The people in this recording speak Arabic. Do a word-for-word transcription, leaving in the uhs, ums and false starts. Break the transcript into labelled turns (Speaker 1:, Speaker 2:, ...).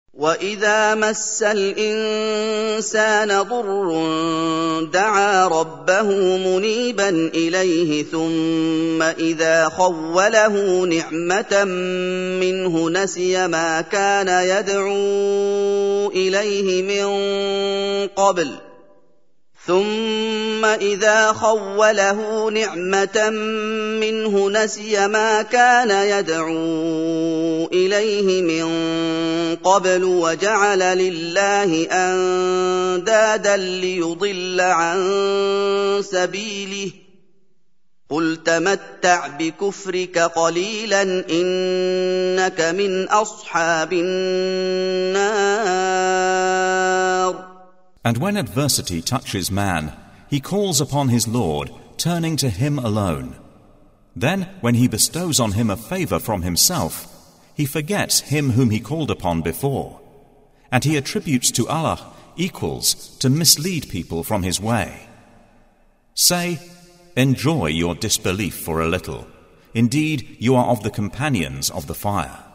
Speaker 1: وَإِذَا مَسَّ الْإِنسَانَ ضُرٌّ دَعَا رَبَّهُ مُنِيبًا إِلَيْهِ ثُمَّ إِذَا خَوَّلَهُ نِعْمَةً مِّنْهُ نَسِيَ مَا كَانَ يَدْعُو إِلَيْهِ مِن قَبْلُ ثُمَّ إِذَا خَوَّلَهُ نِعْمَةً مِّنْهُ نَسِيَ مَا كَانَ يَدْعُو إِلَيْهِ مِن قَبْلُ وَجَعَلَ لِلَّهِ أَندَادًا لِّيُضِلَّ عَن سَبِيلِهِ قُلْ تَمَتَّعْ بِكُفْرِكَ قَلِيلًا إِنَّكَ مِنْ أَصْحَابِ النَّارِ.
Speaker 2: And when adversity touches man, he calls upon his Lord, turning to him alone. Then, when he bestows on him a favor from himself, he forgets him whom he called upon before, and he attributes to Allah equals to mislead people from his way. Say, enjoy your disbelief for a little. Indeed, you are of the companions of the fire.